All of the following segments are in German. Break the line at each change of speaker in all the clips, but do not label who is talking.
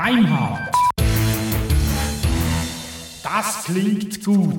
Deimhardt. Das klingt gut.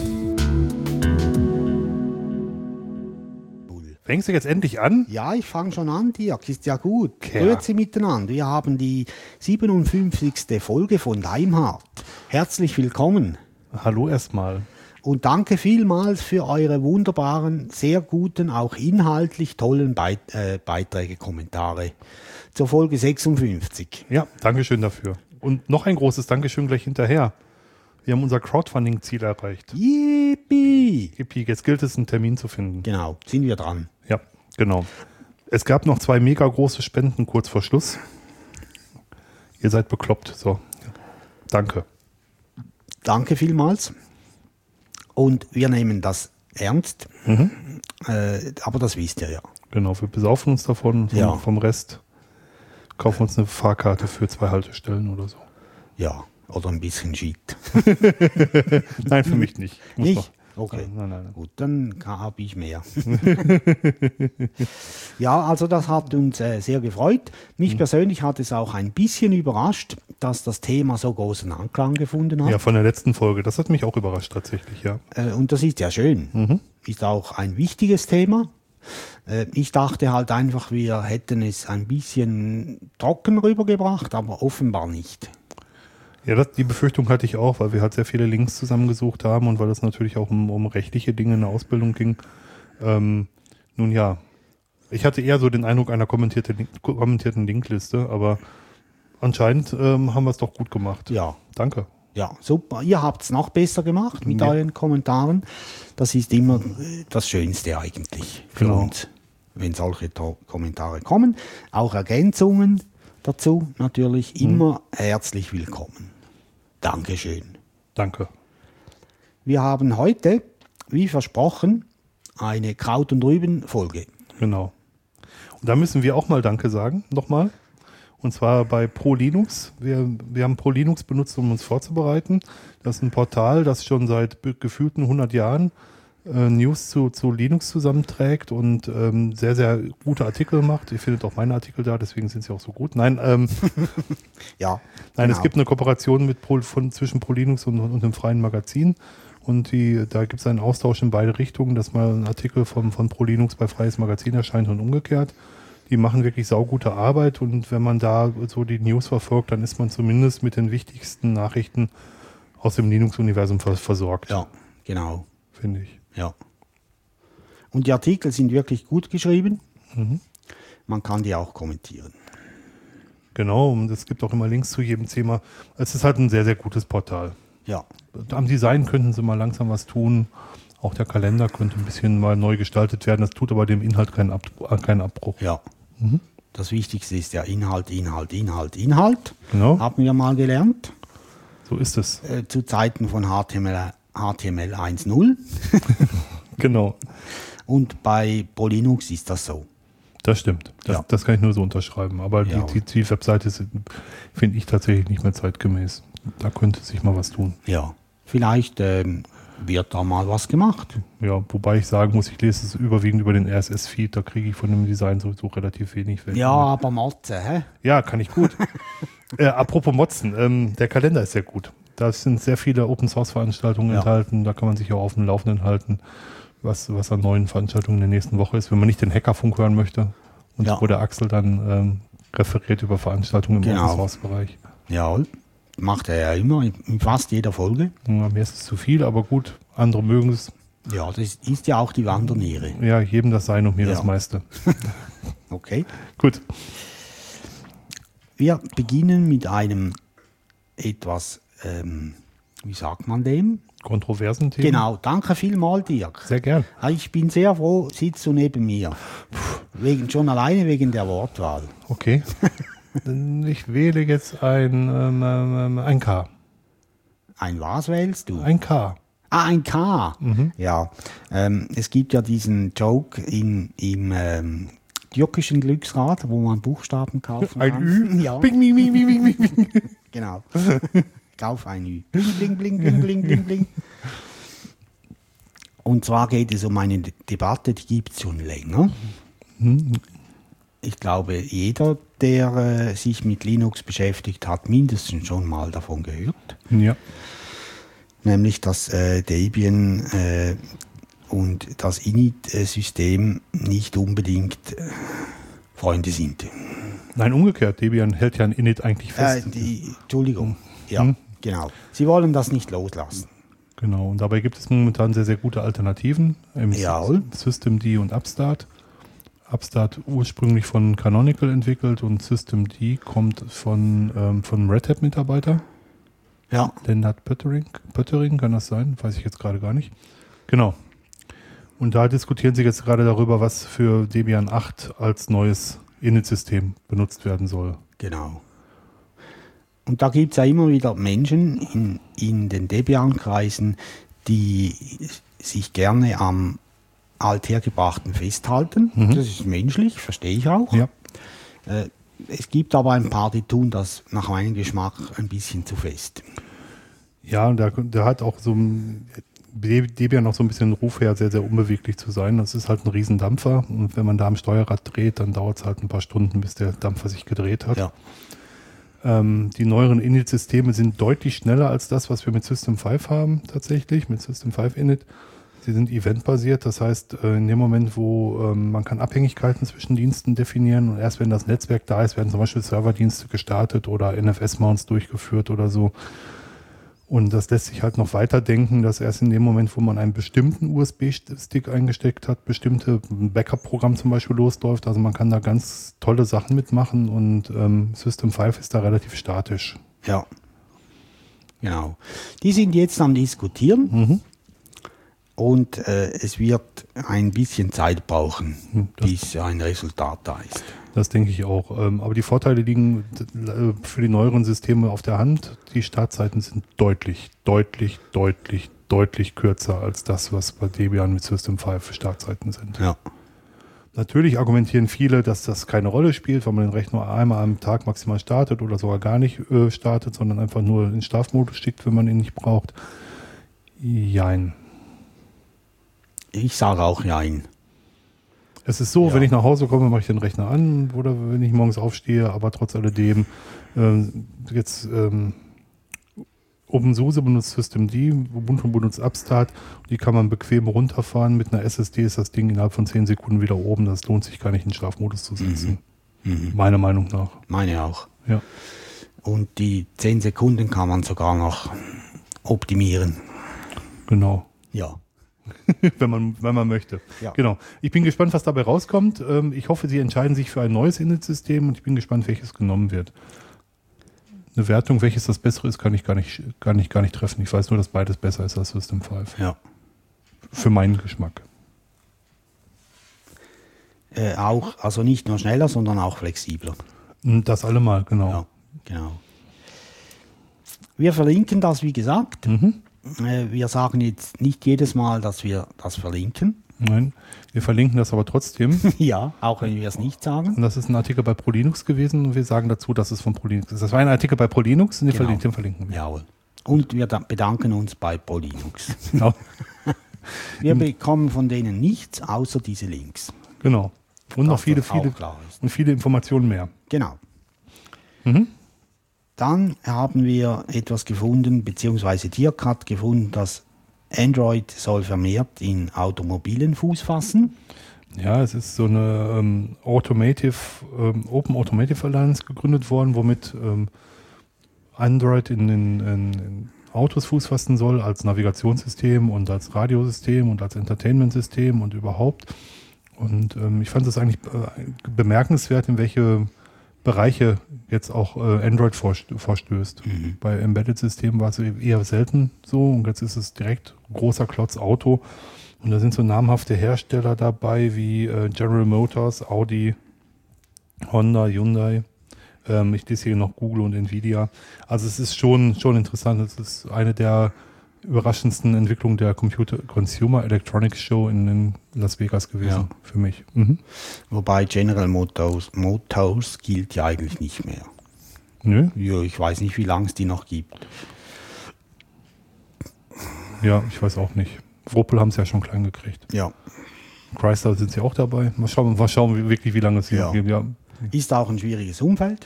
Fängst du jetzt endlich an?
Ja, ich fange schon an, Dirk. Ist ja gut.
Ja.
Grüezi miteinander. Wir haben die 57. Folge von Deimhardt. Herzlich willkommen.
Hallo erstmal.
Und danke vielmals für eure wunderbaren, sehr guten, auch inhaltlich tollen Beiträge, Kommentare zur Folge 56.
Ja, Dankeschön dafür. Und noch ein großes Dankeschön gleich hinterher. Wir haben unser Crowdfunding-Ziel erreicht.
Yippie!
Yippie, jetzt gilt es, einen Termin zu finden.
Genau, sind wir dran.
Ja, genau. Es gab noch 2 mega große Spenden kurz vor Schluss. Ihr seid bekloppt. So, danke.
Danke vielmals. Und wir nehmen das ernst. Aber das wisst ihr ja.
Genau, wir besaufen uns davon.
Ja.
Vom Rest kaufen uns eine Fahrkarte für 2 Haltestellen oder so.
Ja, oder ein bisschen Shit.
Nein, für mich nicht. Muss
Nicht?
noch-
Okay.
Nein.
Gut, dann habe ich mehr. Ja, also das hat uns sehr gefreut. Mich persönlich hat es auch ein bisschen überrascht, dass das Thema so großen Anklang gefunden hat.
Ja, von der letzten Folge. Das hat mich auch überrascht tatsächlich, ja.
Und das ist ja schön. Ist auch ein wichtiges Thema. Ich dachte halt einfach, wir hätten es ein bisschen trocken rübergebracht, aber offenbar nicht.
Ja, die Befürchtung hatte ich auch, weil wir halt sehr viele Links zusammengesucht haben und weil es natürlich auch um rechtliche Dinge in der Ausbildung ging. Nun ja, ich hatte eher so den Eindruck einer kommentierten Linkliste, aber anscheinend haben wir es doch gut gemacht.
Ja.
Danke.
Ja, super. Ihr habt es noch besser gemacht mit
Ja.
euren Kommentaren. Das ist immer das Schönste eigentlich für
Genau.
uns, wenn solche Kommentare kommen. Auch Ergänzungen dazu natürlich immer herzlich willkommen. Dankeschön.
Danke.
Wir haben heute, wie versprochen, eine Kraut- und Rüben-Folge.
Genau. Und da müssen wir auch mal Danke sagen, nochmal. Und zwar bei ProLinux. Wir haben ProLinux benutzt, um uns vorzubereiten. Das ist ein Portal, das schon seit gefühlten 100 Jahren News zu Linux zusammenträgt und sehr, sehr gute Artikel macht. Ihr findet auch meine Artikel da, deswegen sind sie auch so gut. Nein,
Ja,
Nein,
genau.
Es gibt eine Kooperation zwischen ProLinux und einem freien Magazin. Und da gibt es einen Austausch in beide Richtungen, dass mal ein Artikel von ProLinux bei Freies Magazin erscheint und umgekehrt. Die machen wirklich saugute Arbeit und wenn man da so die News verfolgt, dann ist man zumindest mit den wichtigsten Nachrichten aus dem Linux-Universum versorgt,
Ja, genau.
finde ich.
Ja. Und die Artikel sind wirklich gut geschrieben. Man kann die auch kommentieren.
Genau, und es gibt auch immer Links zu jedem Thema. Es ist halt ein sehr, sehr gutes Portal.
Ja,
Am Design könnten sie mal langsam was tun. Auch der Kalender könnte ein bisschen mal neu gestaltet werden. Das tut aber dem Inhalt keinen Abbruch.
ja. Das Wichtigste ist ja Inhalt.
Genau,
Haben wir mal gelernt.
so ist es.
Zu Zeiten von HTML 1.0.
Genau,
Und bei ProLinux ist das so.
das stimmt.
Ja.
Das kann ich nur so unterschreiben. Aber
Ja.
die Webseite finde ich tatsächlich nicht mehr zeitgemäß. Da könnte sich mal was tun.
Ja. Vielleicht wird da mal was gemacht.
Ja, wobei ich sagen muss, ich lese es überwiegend über den RSS-Feed. Da kriege ich von dem Design sowieso relativ wenig weg.
Ja, aber Motze, hä?
Ja, kann ich gut. Apropos Motzen, der Kalender ist sehr gut. Da sind sehr viele Open-Source-Veranstaltungen
Ja.
enthalten. Da kann man sich auch auf dem Laufenden halten, was an neuen Veranstaltungen in der nächsten Woche ist, wenn man nicht den Hackerfunk hören möchte. Und
Ja.
wo der Axel dann referiert über Veranstaltungen im
Genau.
Open-Source-Bereich.
Ja, macht er ja immer in fast jeder Folge.
Ja, mir ist es zu viel, aber gut, andere mögen es.
Ja, das ist ja auch die Wanderniere.
Ja, jedem das Sein und mir
Ja.
das meiste.
Okay.
Gut.
Wir beginnen mit einem etwas, wie sagt man dem?
Kontroversen Themen?
Genau, danke vielmals, Dirk.
Sehr gern.
Ich bin sehr froh, sitzt du neben mir. Schon alleine wegen der Wortwahl.
Okay. Ich wähle jetzt ein K.
Ein was wählst du?
Ein K.
Ein K. Ja, es gibt ja diesen Joke im türkischen Glücksrad, wo man Buchstaben kaufen
Ein
kann.
Ü?
Ja,
Bing, bing, bing, bing, bing, bing.
genau. Kauf ein Ü. Bling, bling, bling, bling, bling, bling, bling. Und zwar geht es um eine Debatte, die gibt es schon länger. ich glaube, jeder, der sich mit Linux beschäftigt, hat mindestens schon mal davon gehört.
Ja.
Nämlich, dass Debian und das Init-System nicht unbedingt Freunde sind.
Nein, umgekehrt. Debian hält ja ein Init eigentlich fest.
Entschuldigung. Ja, genau. Sie wollen das nicht loslassen.
Genau. Und dabei gibt es momentan sehr, sehr gute Alternativen im Systemd und Upstart. Upstart ursprünglich von Canonical entwickelt und Systemd kommt von Red Hat-Mitarbeiter.
Ja.
Lennart Pöttering, kann das sein? Weiß ich jetzt gerade gar nicht. Genau. Und da diskutieren sie jetzt gerade darüber, was für Debian 8 als neues Init-System benutzt werden soll.
Genau. Und da gibt es ja immer wieder Menschen in den Debian-Kreisen, die sich gerne am Althergebrachten festhalten. Das ist menschlich, verstehe ich auch.
Ja.
Es gibt aber ein paar, die tun das nach meinem Geschmack ein bisschen zu fest.
Ja, der hat auch so Debian noch so ein bisschen Ruf her, sehr, sehr unbeweglich zu sein. Das ist halt ein Riesendampfer und wenn man da am Steuerrad dreht, dann dauert es halt ein paar Stunden, bis der Dampfer sich gedreht hat.
Ja.
Die neueren Init-Systeme sind deutlich schneller als das, was wir mit System 5 haben, tatsächlich, mit System 5 Init. Sie sind eventbasiert, das heißt, in dem Moment, wo man kann Abhängigkeiten zwischen Diensten definieren und erst wenn das Netzwerk da ist, werden zum Beispiel Serverdienste gestartet oder NFS-Mounts durchgeführt oder so. Und das lässt sich halt noch weiterdenken, dass erst in dem Moment, wo man einen bestimmten USB-Stick eingesteckt hat, bestimmte Backup-Programm zum Beispiel losläuft. Also man kann da ganz tolle Sachen mitmachen und System 5 ist da relativ statisch.
Ja, genau. Die sind jetzt am Diskutieren. Und es wird ein bisschen Zeit brauchen, bis ein Resultat da ist.
Das denke ich auch. Aber die Vorteile liegen für die neueren Systeme auf der Hand. Die Startzeiten sind deutlich kürzer als das, was bei Debian mit System 5 Startzeiten sind.
Ja.
Natürlich argumentieren viele, dass das keine Rolle spielt, weil man den Rechner einmal am Tag maximal startet oder sogar gar nicht startet, sondern einfach nur in Schlafmodus schickt, wenn man ihn nicht braucht. Jein.
Ich sage auch Nein.
Es ist so, wenn ich nach Hause komme, mache ich den Rechner an oder wenn ich morgens aufstehe, aber trotz alledem OpenSUSE benutzt Systemd, Ubuntu benutzt Upstart, die kann man bequem runterfahren. Mit einer SSD ist das Ding innerhalb von 10 Sekunden wieder oben. Das lohnt sich gar nicht, in den Schlafmodus zu setzen. Meiner Meinung nach.
Meine auch.
Ja.
Und die 10 Sekunden kann man sogar noch optimieren.
Genau.
Ja.
wenn man möchte.
Ja.
Genau. Ich bin gespannt, was dabei rauskommt. Ich hoffe, Sie entscheiden sich für ein neues Init-System und ich bin gespannt, welches genommen wird. Eine Wertung, welches das bessere ist, kann ich gar nicht treffen. Ich weiß nur, dass beides besser ist als System 5.
Ja.
Für meinen Geschmack.
Auch, also nicht nur schneller, sondern auch flexibler.
Das allemal, genau.
Ja, genau. Wir verlinken das, wie gesagt. Wir sagen jetzt nicht jedes Mal, dass wir das verlinken.
Nein, wir verlinken das aber trotzdem.
Ja, auch wenn wir es nicht sagen.
Und das ist ein Artikel bei ProLinux gewesen und wir sagen dazu, dass es von ProLinux ist. Das war ein Artikel bei ProLinux und den verlinken wir.
Jawohl. Und wir bedanken uns bei ProLinux.
Genau.
Wir bekommen von denen nichts, außer diese Links.
Genau. Und noch
Dass das auch klar ist.
und viele Informationen mehr.
Genau. Dann haben wir etwas gefunden, beziehungsweise Dirk hat gefunden, dass Android soll vermehrt in Automobilen Fuß fassen.
Ja, es ist so eine Open Automotive Alliance gegründet worden, womit Android in Autos Fuß fassen soll, als Navigationssystem und als Radiosystem und als Entertainment-System und überhaupt. Und ich fand es eigentlich bemerkenswert, in welche Bereiche jetzt auch Android vorstößt. Bei Embedded-Systemen war es eher selten so und jetzt ist es direkt großer Klotz Auto und da sind so namhafte Hersteller dabei wie General Motors, Audi, Honda, Hyundai. Ich lese hier noch Google und Nvidia. Also es ist schon interessant. Es ist eine der überraschendsten Entwicklungen der Consumer Electronics Show in Las Vegas gewesen für mich.
Wobei General Motors gilt ja eigentlich nicht mehr.
Nö?
Ja, ich weiß nicht, wie lange es die noch gibt.
Ja, ich weiß auch nicht. Opel haben es ja schon klein gekriegt.
Ja.
Chrysler sind sie auch dabei. Mal schauen wie lange es hier gibt. Ja.
Ist auch ein schwieriges Umfeld.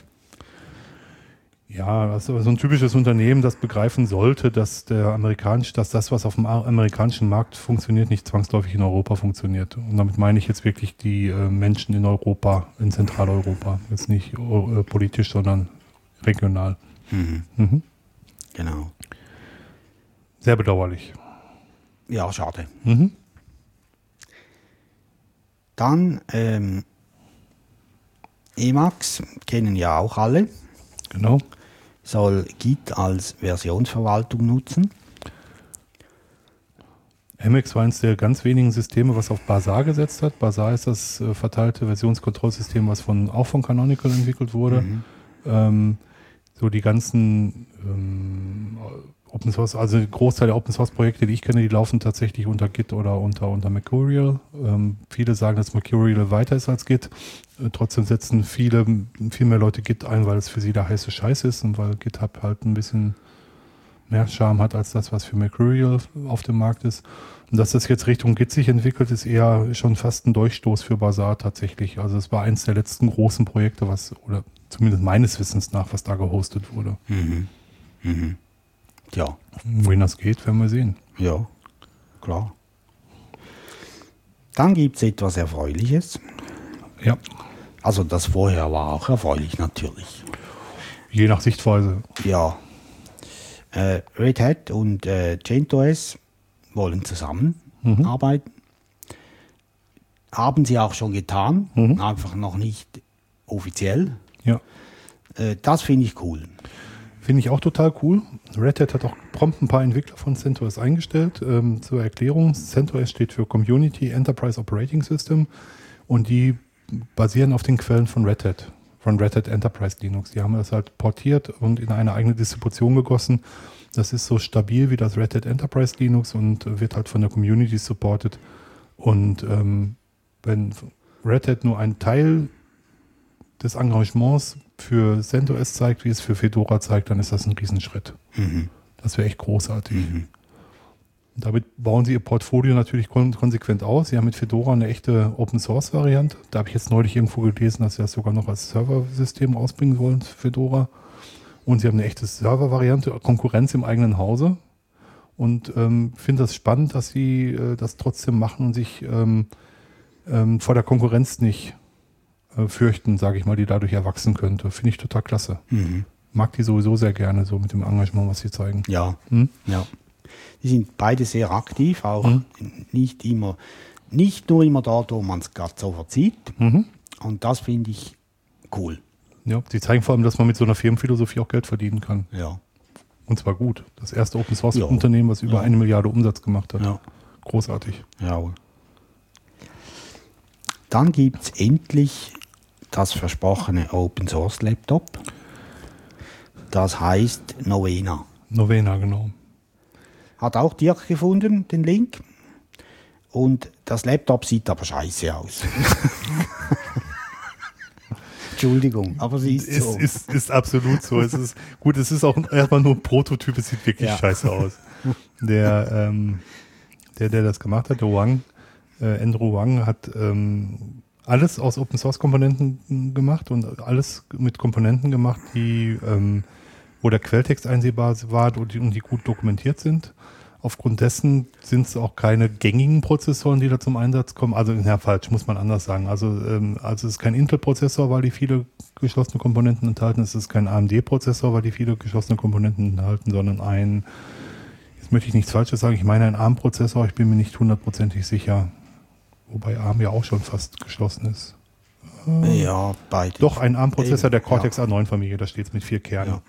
Ja, also so ein typisches Unternehmen, das begreifen sollte, dass das, was auf dem amerikanischen Markt funktioniert, nicht zwangsläufig in Europa funktioniert. Und damit meine ich jetzt wirklich die Menschen in Europa, in Zentraleuropa. Jetzt nicht politisch, sondern regional. Mhm.
Genau.
Sehr bedauerlich.
Ja, schade.
Mhm.
Dann Emacs kennen ja auch alle.
Genau.
Soll Git als Versionsverwaltung nutzen.
Emacs war eines der ganz wenigen Systeme, was auf Bazaar gesetzt hat. Bazaar ist das verteilte Versionskontrollsystem, was auch von Canonical entwickelt wurde. So die ganzen Open Source, also ein Großteil der Open Source Projekte, die ich kenne, die laufen tatsächlich unter Git oder unter Mercurial. Viele sagen, dass Mercurial weiter ist als Git. Trotzdem setzen viel mehr Leute Git ein, weil es für sie der heiße Scheiß ist und weil GitHub halt ein bisschen mehr Charme hat als das, was für Mercurial auf dem Markt ist. Und dass das jetzt Richtung Git sich entwickelt, ist eher schon fast ein Durchstoß für Bazaar tatsächlich. Also es war eins der letzten großen Projekte, oder zumindest meines Wissens nach, was da gehostet wurde.
Ja.
Wohin das geht, werden wir sehen.
Ja, klar. Dann gibt es etwas Erfreuliches.
Ja.
Also das vorher war auch erfreulich natürlich.
Je nach Sichtweise.
Ja. Red Hat und CentOS wollen zusammenarbeiten. Haben sie auch schon getan, einfach noch nicht offiziell.
Ja.
Das finde ich cool.
Finde ich auch total cool. Red Hat hat auch prompt ein paar Entwickler von CentOS eingestellt. Zur Erklärung, CentOS steht für Community Enterprise Operating System und die basieren auf den Quellen von Red Hat Enterprise Linux. Die haben das halt portiert und in eine eigene Distribution gegossen. Das ist so stabil wie das Red Hat Enterprise Linux und wird halt von der Community supported. Und wenn Red Hat nur einen Teil des Engagements für CentOS zeigt, wie es für Fedora zeigt, dann ist das ein Riesenschritt. Das wäre echt großartig. Damit bauen sie ihr Portfolio natürlich konsequent aus. Sie haben mit Fedora eine echte Open-Source-Variante. Da habe ich jetzt neulich irgendwo gelesen, dass sie das sogar noch als Serversystem ausbringen wollen, Fedora. Und sie haben eine echte Server-Variante, Konkurrenz im eigenen Hause. Und finde das spannend, dass sie das trotzdem machen und sich vor der Konkurrenz nicht fürchten, sage ich mal, die dadurch erwachsen könnte. Finde ich total klasse. Mag die sowieso sehr gerne, so mit dem Engagement, was sie zeigen.
Ja, ja. Die sind beide sehr aktiv, auch nicht nur immer dort, wo man es gerade sofort sieht. Und das finde ich cool.
Ja, sie zeigen vor allem, dass man mit so einer Firmenphilosophie auch Geld verdienen kann.
Ja.
Und zwar gut. Das erste Open-Source-Unternehmen, was über 1 Milliarde Umsatz gemacht hat.
Ja.
Großartig.
Ja. Dann gibt es endlich das versprochene Open-Source-Laptop. Das heißt Novena.
Novena, genau.
Hat auch Dirk gefunden, den Link. Und das Laptop sieht aber scheiße aus. Entschuldigung, aber sie ist so.
Ist absolut so. Es ist auch erstmal nur ein Prototyp, es sieht wirklich scheiße aus. Der das gemacht hat, der Wang, Andrew Wang, hat alles aus Open-Source-Komponenten gemacht und alles mit Komponenten gemacht, die wo der Quelltext einsehbar war und die gut dokumentiert sind. Aufgrund dessen sind es auch keine gängigen Prozessoren, die da zum Einsatz kommen. Also, falsch, muss man anders sagen. Also es ist kein Intel-Prozessor, weil die viele geschlossene Komponenten enthalten. Es ist kein AMD-Prozessor, weil die viele geschlossene Komponenten enthalten, sondern jetzt möchte ich nichts Falsches sagen, ich meine ein ARM-Prozessor, ich bin mir nicht hundertprozentig sicher. Wobei ARM ja auch schon fast geschlossen ist.
Ja, beide.
Doch, ein ARM-Prozessor der Cortex A9-Familie, da steht es mit 4 Kernen.
Ja.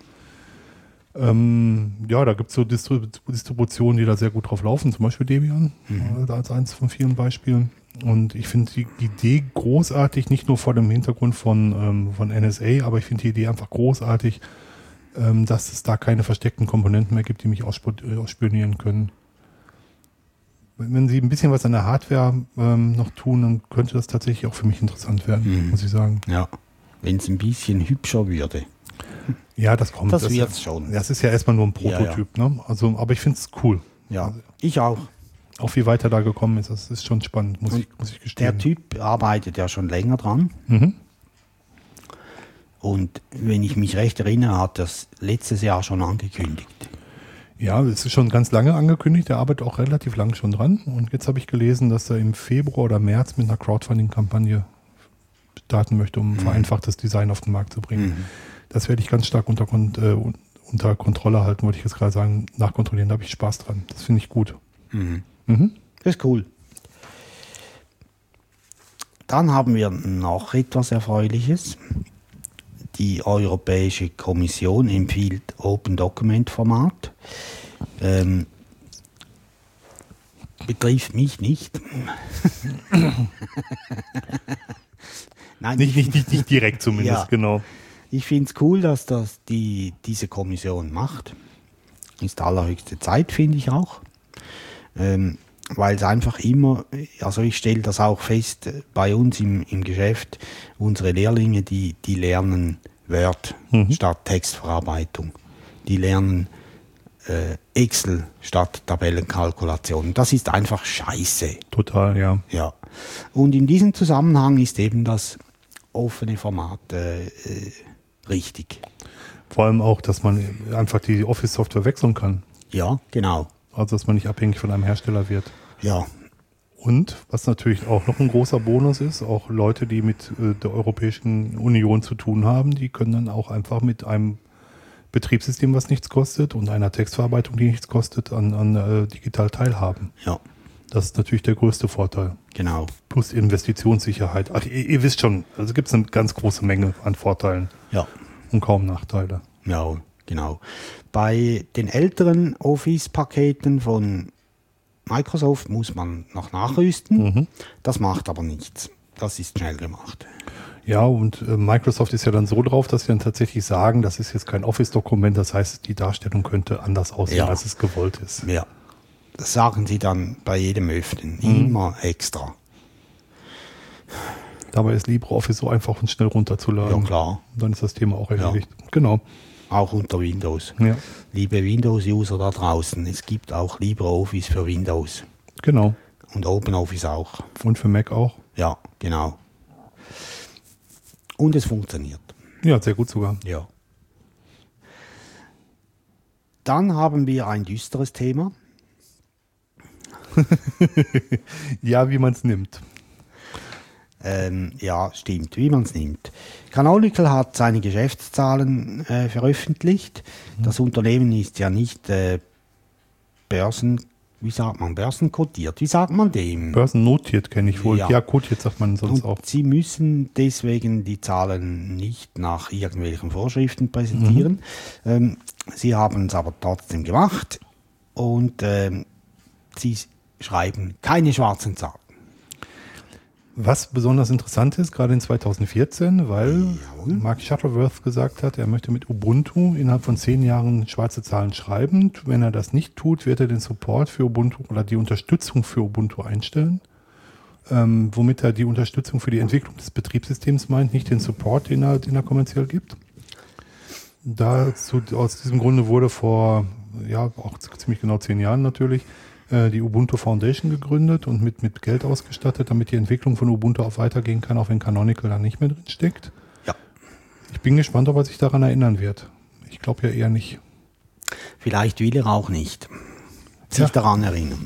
Da gibt es so Distributionen, die da sehr gut drauf laufen, zum Beispiel Debian, als eins von vielen Beispielen. Und ich finde die Idee großartig, nicht nur vor dem Hintergrund von NSA, aber ich finde die Idee einfach großartig, dass es da keine versteckten Komponenten mehr gibt, die mich ausspionieren können. Wenn sie ein bisschen was an der Hardware noch tun, dann könnte das tatsächlich auch für mich interessant werden, muss ich sagen.
Ja, wenn es ein bisschen hübscher würde.
Ja, das kommt.
Das wird es schon.
Das ist ja erstmal nur ein Prototyp, ne? Also, aber ich finde es cool.
Ja, ich auch.
Auch wie weit er da gekommen ist, das ist schon spannend, muss ich gestehen.
Der Typ arbeitet ja schon länger dran.
Mhm.
Und wenn ich mich recht erinnere, hat er das letztes Jahr schon angekündigt.
Ja, es ist schon ganz lange angekündigt, er arbeitet auch relativ lang schon dran. Und jetzt habe ich gelesen, dass er im Februar oder März mit einer Crowdfunding-Kampagne starten möchte, um vereinfachtes Design auf den Markt zu bringen. Das werde ich ganz stark unter Kontrolle halten, wollte ich jetzt gerade sagen, nachkontrollieren, da habe ich Spaß dran. Das finde ich gut.
Das ist cool. Dann haben wir noch etwas Erfreuliches. Die Europäische Kommission empfiehlt Open Document Format. Betrifft mich nicht. Nein,
Nicht direkt zumindest,
Ja.
genau.
Ich finde es cool, dass das diese Kommission macht. Ist allerhöchste Zeit, finde ich auch. Weil es einfach immer, also ich stelle das auch fest bei uns im Geschäft, unsere Lehrlinge, die lernen Word statt Textverarbeitung. Die lernen Excel statt Tabellenkalkulation. Das ist einfach scheiße.
Total, ja.
Ja. Und in diesem Zusammenhang ist eben das offene Format richtig.
Vor allem auch, dass man einfach die Office-Software wechseln kann.
Ja, genau.
Also, dass man nicht abhängig von einem Hersteller wird.
Ja,
Und, was natürlich auch noch ein großer Bonus ist, auch Leute, die mit der Europäischen Union zu tun haben, die können dann auch einfach mit einem Betriebssystem, was nichts kostet, und einer Textverarbeitung, die nichts kostet, an digital teilhaben.
ja,
Das ist natürlich der größte Vorteil.
genau.
Plus Investitionssicherheit. Ach, ihr wisst schon, also gibt es eine ganz große Menge an Vorteilen
Ja,
und kaum Nachteile.
ja, genau. Bei den älteren Office-Paketen von Microsoft muss man noch nachrüsten. Das macht aber nichts. Das ist schnell gemacht.
Ja, und Microsoft ist ja dann so drauf, dass sie dann tatsächlich sagen, das ist jetzt kein Office-Dokument, das heißt, die Darstellung könnte anders aussehen,
Ja.
als es gewollt ist.
Ja. Das sagen sie dann bei jedem Öffnen. Immer extra.
Dabei ist LibreOffice so einfach und schnell runterzuladen.
Ja, klar.
Und dann ist das Thema auch erledigt. Genau.
Auch unter Windows.
Ja,
Liebe Windows-User da draußen, es gibt auch LibreOffice für Windows.
genau.
Und OpenOffice auch.
Und für Mac auch.
Ja, genau. Und es funktioniert.
Ja, sehr gut sogar.
Ja. Dann haben wir ein düsteres Thema.
Ja, wie man es nimmt.
Ja, stimmt, wie man es nimmt. Canonical hat seine Geschäftszahlen veröffentlicht. Das Unternehmen ist ja nicht börsenkotiert. Wie sagt man dem?
Börsennotiert kenne ich wohl.
Ja.
Ja, kotiert sagt man sonst
Und
auch.
sie müssen deswegen die Zahlen nicht nach irgendwelchen Vorschriften präsentieren. Sie haben es aber trotzdem gemacht und sie schreiben keine schwarzen Zahlen.
Was besonders interessant ist, gerade in 2014, weil Mark Shuttleworth gesagt hat, er möchte mit Ubuntu innerhalb von 10 Jahren schwarze Zahlen schreiben. Wenn er das nicht tut, wird er den Support für Ubuntu oder die Unterstützung für Ubuntu einstellen. Womit er die Unterstützung für die Entwicklung des Betriebssystems meint, nicht den Support, den er kommerziell gibt. Aus diesem Grunde wurde vor, ja, auch ziemlich genau 10 Jahren natürlich, die Ubuntu Foundation gegründet und mit Geld ausgestattet, damit die Entwicklung von Ubuntu auch weitergehen kann, auch wenn Canonical da nicht mehr drin steckt.
Ja.
Ich bin gespannt, ob er sich daran erinnern wird. Ich glaube ja eher nicht.
Vielleicht will er auch nicht sich daran erinnern.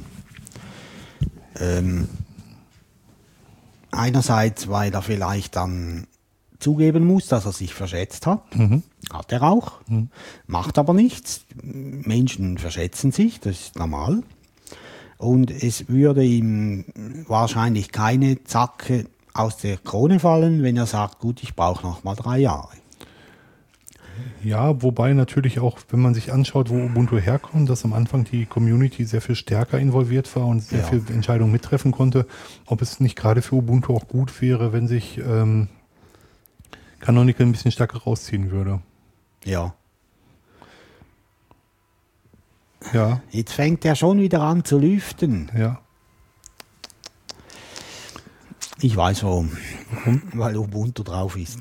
Einerseits, weil er vielleicht dann zugeben muss, dass er sich verschätzt hat. Hat er auch. Macht aber nichts. Menschen verschätzen sich, das ist normal. Und es würde ihm wahrscheinlich keine Zacke aus der Krone fallen, wenn er sagt, gut, ich brauche noch mal 3 Jahre.
Ja, wobei natürlich auch, wenn man sich anschaut, wo Ubuntu herkommt, dass am Anfang die Community sehr viel stärker involviert war und sehr viel Entscheidungen mittreffen konnte, ob es nicht gerade für Ubuntu auch gut wäre, wenn sich Canonical ein bisschen stärker rausziehen würde.
Ja.
Ja,
Jetzt fängt er schon wieder an zu lüften.
ja.
Ich weiß warum. Weil Ubuntu drauf ist.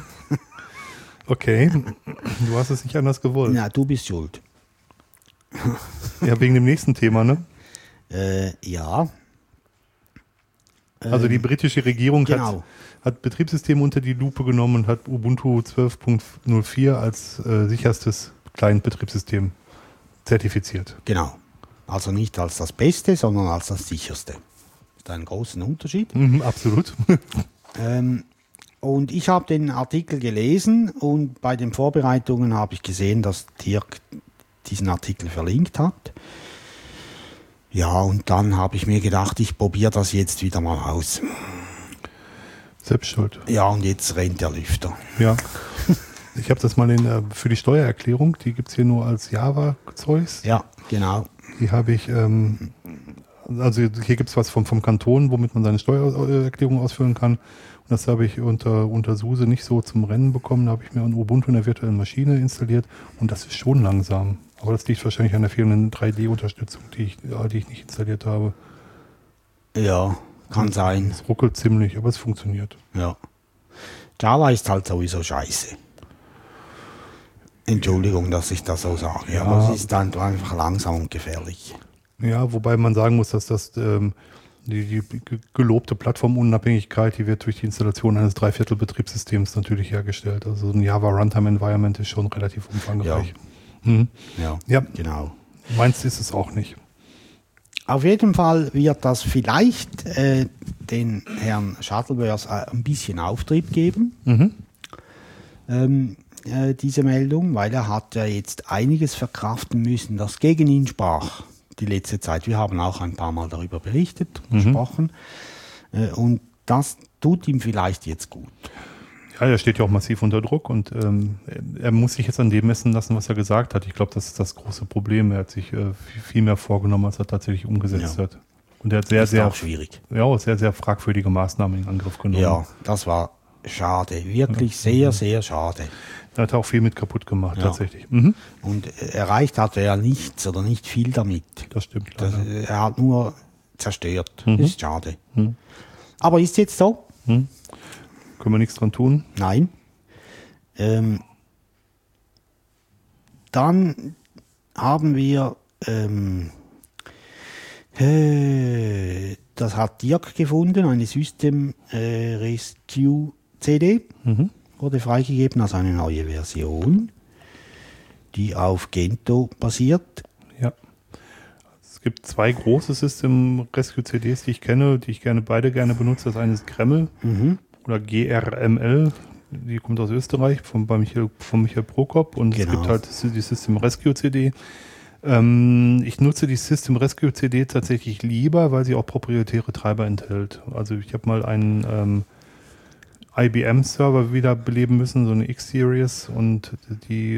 Okay, du hast es nicht anders gewollt.
Ja, du bist schuld.
Ja, wegen dem nächsten Thema, ne?
Ja.
Also die britische Regierung
Genau.
hat Betriebssysteme unter die Lupe genommen und hat Ubuntu 12.04 als sicherstes Client-Betriebssystem zertifiziert.
Genau. Also nicht als das Beste, sondern als das Sicherste. Das ist ein großer Unterschied.
Absolut.
Und ich habe den Artikel gelesen und bei den Vorbereitungen habe ich gesehen, dass Dirk diesen Artikel verlinkt hat. Ja, und dann habe ich mir gedacht, ich probiere das jetzt wieder mal aus.
Selbst schuld.
Ja, und jetzt rennt der Lüfter.
Ja. Ich habe das mal für die Steuererklärung, die gibt es hier nur als Java-Zeugs.
Ja, genau.
Die habe ich, also hier gibt es was vom Kanton, womit man seine Steuererklärung ausfüllen kann. Und das habe ich unter SUSE nicht so zum Rennen bekommen. Da habe ich mir ein Ubuntu in der virtuellen Maschine installiert und das ist schon langsam. Aber das liegt wahrscheinlich an der fehlenden 3D-Unterstützung, die ich nicht installiert habe.
Ja, kann sein.
Es ruckelt ziemlich, aber es funktioniert.
Ja. Java ist halt sowieso scheiße. Entschuldigung, dass ich das so sage,
Ja.
aber es ist dann einfach langsam und gefährlich.
Ja, wobei man sagen muss, dass die gelobte Plattformunabhängigkeit, die wird durch die Installation eines Dreiviertel-Betriebssystems natürlich hergestellt. Also ein Java Runtime Environment ist schon relativ umfangreich.
Ja,
Ja,
genau.
meins ist es auch nicht.
Auf jeden Fall wird das vielleicht den Herrn Shuttleworth ein bisschen Auftrieb geben, diese Meldung, weil er hat ja jetzt einiges verkraften müssen, das gegen ihn sprach die letzte Zeit. Wir haben auch ein paar Mal darüber berichtet, gesprochen und das tut ihm vielleicht jetzt gut.
Ja, er steht ja auch massiv unter Druck und er muss sich jetzt an dem messen lassen, was er gesagt hat. Ich glaube, das ist das große Problem. Er hat sich viel mehr vorgenommen, als er tatsächlich umgesetzt hat. Und er hat sehr
auch schwierig.
Ja, sehr fragwürdige Maßnahmen in Angriff genommen.
Ja, das war schade, wirklich sehr, sehr schade.
Er hat auch viel mit kaputt gemacht,
Ja.
tatsächlich.
Und erreicht hat er ja nichts oder nicht viel damit.
Das stimmt.
Das,
leider.
er hat nur zerstört. Das ist schade. Aber ist jetzt so?
Können wir nichts dran tun?
Nein. Dann haben wir, das hat Dirk gefunden, eine System Rescue CD, wurde freigegeben als eine neue Version, die auf Gentoo basiert.
Ja. Es gibt zwei große System Rescue CDs, die ich kenne, die ich beide gerne benutze. Das eine ist Gremmel oder GRML. Die kommt aus Österreich von Michael Prokop und
Genau.
es gibt halt die System Rescue CD. Ich nutze die System Rescue CD tatsächlich lieber, weil sie auch proprietäre Treiber enthält. Also ich habe mal einen IBM-Server wiederbeleben müssen, so eine X-Series, und die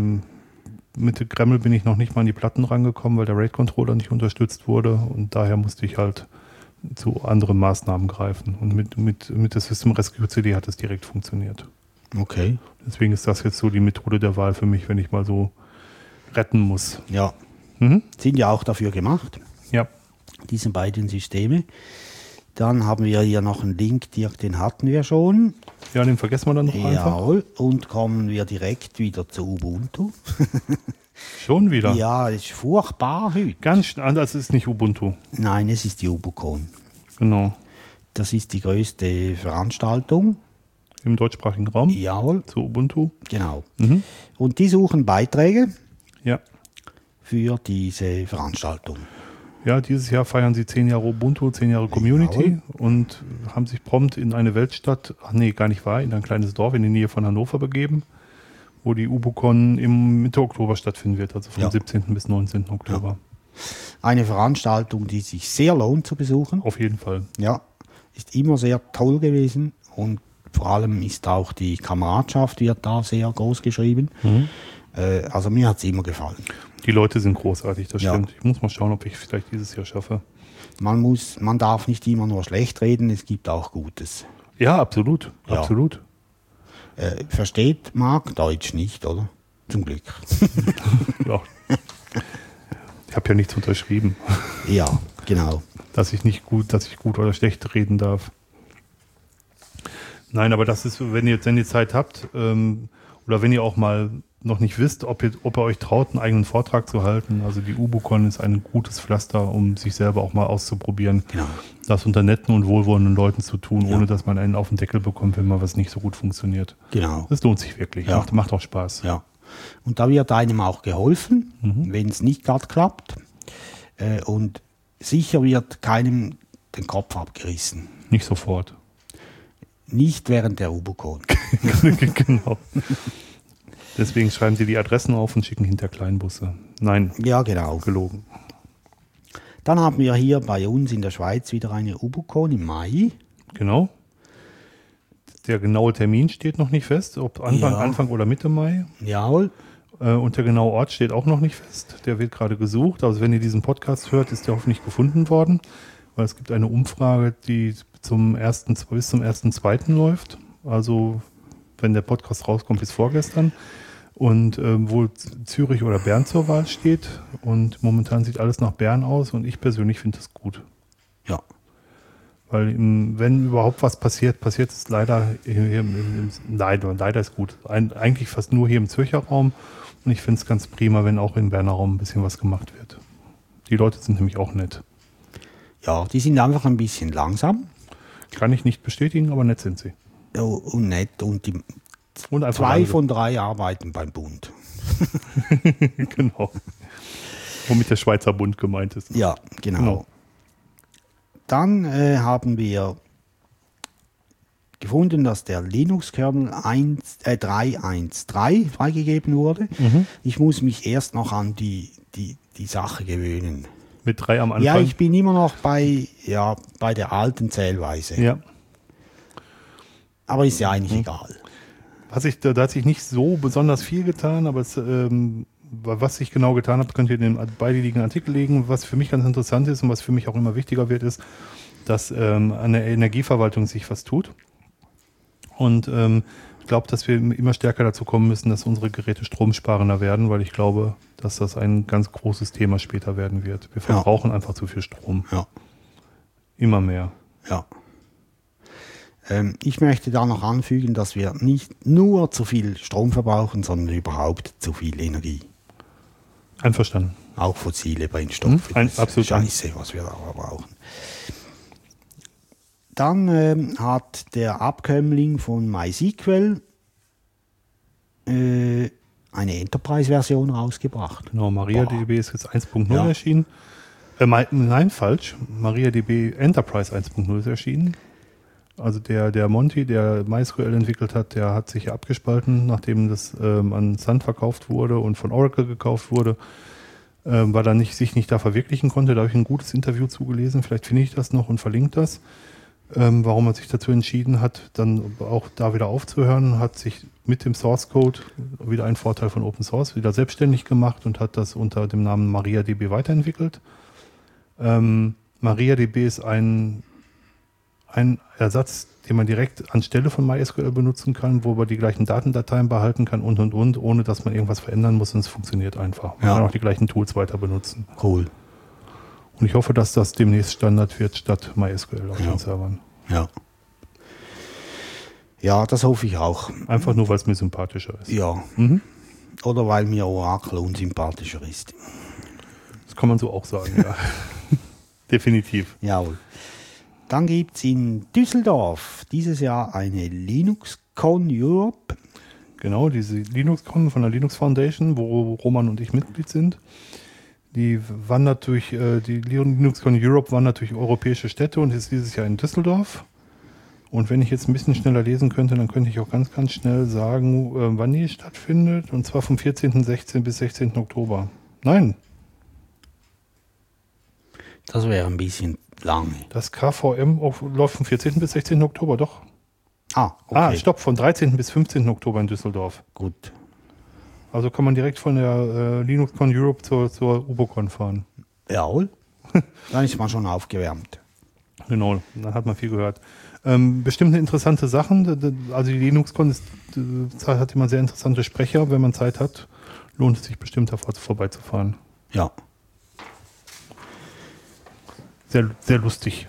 mit Gremmel bin ich noch nicht mal an die Platten rangekommen, weil der RAID-Controller nicht unterstützt wurde, und daher musste ich halt zu anderen Maßnahmen greifen. Und mit der System Rescue CD hat es direkt funktioniert.
Okay.
Deswegen ist das jetzt so die Methode der Wahl für mich, wenn ich mal so retten muss.
Ja. Sind ja auch dafür gemacht,
Ja.
diese beiden Systeme. Dann haben wir hier noch einen Link, Dirk, den hatten wir schon.
Ja, den vergessen wir dann noch einfach.
Jawohl. Und kommen wir direkt wieder zu Ubuntu.
Schon wieder.
Ja, das ist furchtbar heute.
Ganz anders ist nicht Ubuntu.
Nein, es ist die UbuCon.
Genau.
Das ist die größte Veranstaltung.
Im deutschsprachigen Raum.
Jawohl,
Zu Ubuntu.
genau. Und die suchen Beiträge
Ja.
für diese Veranstaltung.
Ja, dieses Jahr feiern sie 10 Jahre Ubuntu, 10 Jahre Community
Jawohl.
und haben sich prompt in eine Weltstadt, gar nicht wahr, in ein kleines Dorf in der Nähe von Hannover begeben, wo die UbuCon im Mitte Oktober stattfinden wird, also vom
Ja.
17. bis 19. Oktober.
Eine Veranstaltung, die sich sehr lohnt zu besuchen.
Auf jeden Fall.
Ja, ist immer sehr toll gewesen und vor allem ist auch die Kameradschaft wird da sehr groß geschrieben. Also mir hat es immer gefallen.
Die Leute sind großartig, das
Ja.
stimmt. Ich muss mal schauen, ob ich es vielleicht dieses Jahr schaffe.
Man darf nicht immer nur schlecht reden, es gibt auch Gutes.
Ja, absolut.
Ja.
Absolut.
Versteht Marc Deutsch nicht, oder? Zum Glück.
Ja. Ich habe ja nichts unterschrieben,
Ja, genau.
dass ich gut oder schlecht reden darf. Nein, aber das ist, wenn ihr Zeit habt, oder wenn ihr auch mal noch nicht wisst, ob ihr euch traut, einen eigenen Vortrag zu halten. Also die UbuCon ist ein gutes Pflaster, um sich selber auch mal auszuprobieren.
Genau.
Das unter netten und wohlwollenden Leuten zu tun,
Ja.
ohne dass man einen auf den Deckel bekommt, wenn mal was nicht so gut funktioniert.
Genau.
Das lohnt sich wirklich.
Ja.
Macht auch Spaß.
Ja. Und da wird einem auch geholfen, wenn es nicht gerade klappt. Und sicher wird keinem den Kopf abgerissen.
Nicht sofort.
Nicht während der UbuCon.
Genau. Deswegen schreiben sie die Adressen auf und schicken hinter Kleinbusse. Nein,
Ja, genau.
gelogen.
Dann haben wir hier bei uns in der Schweiz wieder eine UbuCon im Mai.
Genau. Der genaue Termin steht noch nicht fest, ob
Ja.
Anfang oder Mitte Mai.
Jawohl.
Und der genaue Ort steht auch noch nicht fest. Der wird gerade gesucht. Also wenn ihr diesen Podcast hört, ist der hoffentlich gefunden worden. Weil es gibt eine Umfrage, die bis zum 1.2. läuft. Also wenn der Podcast rauskommt, bis vorgestern. Und wo Zürich oder Bern zur Wahl steht. Und momentan sieht alles nach Bern aus. Und ich persönlich finde das gut.
Ja.
Weil wenn überhaupt was passiert es leider leider ist gut. Eigentlich fast nur hier im Zürcher Raum. Und ich finde es ganz prima, wenn auch im Berner Raum ein bisschen was gemacht wird. Die Leute sind nämlich auch nett.
Ja, die sind einfach ein bisschen langsam.
Kann ich nicht bestätigen, aber nett sind sie.
Und nett. Und die
Und einfach
2
alle-
von 3 arbeiten beim Bund.
Genau. Womit der Schweizer Bund gemeint ist.
Ja, genau.
Genau.
Dann haben wir gefunden, dass der Linux-Kernel 3.1.3 freigegeben wurde. Ich muss mich erst noch an die Sache gewöhnen.
Mit 3 am Anfang.
Ja, ich bin immer noch bei der alten Zählweise.
Ja.
Aber ist ja eigentlich egal.
Da hat sich nicht so besonders viel getan, aber was ich genau getan habe, könnt ihr in den beiliegenden Artikel legen. Was für mich ganz interessant ist und was für mich auch immer wichtiger wird, ist, dass an der Energieverwaltung sich was tut. Und ich glaube, dass wir immer stärker dazu kommen müssen, dass unsere Geräte stromsparender werden, weil ich glaube, dass das ein ganz großes Thema später werden wird. Wir verbrauchen einfach zu viel Strom.
Ja.
Immer mehr.
Ja. Ich möchte da noch anfügen, dass wir nicht nur zu viel Strom verbrauchen, sondern überhaupt zu viel Energie.
Einverstanden.
Auch fossile Brennstoffe. Das ist
absolut.
Scheiße, was wir da verbrauchen. Dann hat der Abkömmling von MySQL eine Enterprise-Version rausgebracht.
Genau, MariaDB ist jetzt 1.0
Ja.
erschienen. Nein, falsch. MariaDB Enterprise 1.0 ist erschienen. Also der Monty, der MySQL entwickelt hat, der hat sich abgespalten, nachdem das an Sun verkauft wurde und von Oracle gekauft wurde, weil er sich nicht da verwirklichen konnte. Da habe ich ein gutes Interview zugelesen. Vielleicht finde ich das noch und verlinke das. Warum er sich dazu entschieden hat, dann auch da wieder aufzuhören, hat sich mit dem Source Code, wieder ein Vorteil von Open Source, wieder selbstständig gemacht und hat das unter dem Namen MariaDB weiterentwickelt. MariaDB ist ein Ersatz, den man direkt anstelle von MySQL benutzen kann, wo man die gleichen Datendateien behalten kann und, ohne dass man irgendwas verändern muss, und es funktioniert einfach. Man
Ja.
kann auch die gleichen Tools weiter benutzen.
Cool.
Und ich hoffe, dass das demnächst Standard wird statt MySQL auf
Ja.
den Servern.
Ja. Ja, das hoffe ich auch.
Einfach nur, weil es mir sympathischer ist.
Ja.
Mhm.
Oder weil mir Oracle unsympathischer ist.
Das kann man so auch sagen, ja. Definitiv.
Jawohl. Dann gibt es in Düsseldorf dieses Jahr eine LinuxCon Europe.
Genau, diese LinuxCon von der Linux Foundation, wo Roman und ich Mitglied sind. Die LinuxCon Europe wandert durch europäische Städte und ist dieses Jahr in Düsseldorf. Und wenn ich jetzt ein bisschen schneller lesen könnte, dann könnte ich auch ganz, ganz schnell sagen, wann die stattfindet. Und zwar vom 14.16. bis 16. Oktober. Nein,
Das wäre ein bisschen lange.
das KVM läuft vom 14. bis 16. Oktober, doch.
Okay.
Stopp, von 13. bis 15. Oktober in Düsseldorf.
Gut.
Also kann man direkt von der LinuxCon Europe zur UboCon fahren.
Jawohl. Dann ist man schon aufgewärmt.
Genau, dann hat man viel gehört. Bestimmte interessante Sachen. Also die LinuxCon hat immer sehr interessante Sprecher. Wenn man Zeit hat, lohnt es sich bestimmt davor vorbeizufahren.
Ja.
Sehr, sehr lustig.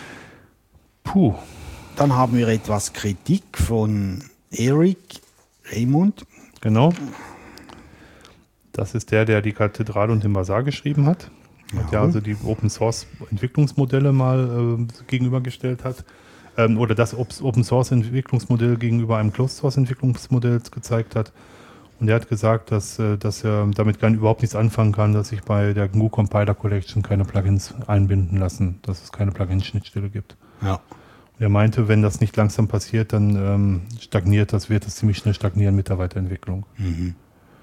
Puh.
Dann haben wir etwas Kritik von Eric Raymond.
Genau. Das ist der die Kathedrale und den Basar geschrieben hat. Hat ja also die Open Source Entwicklungsmodelle mal gegenübergestellt hat. Oder das Open Source Entwicklungsmodell gegenüber einem Closed Source Entwicklungsmodell gezeigt hat. Und er hat gesagt, dass er damit überhaupt nichts anfangen kann, dass sich bei der GNU Compiler Collection keine Plugins einbinden lassen, dass es keine Plugin-Schnittstelle gibt.
Ja.
Und er meinte, wenn das nicht langsam passiert, dann wird es ziemlich schnell stagnieren mit der Weiterentwicklung.
Mhm.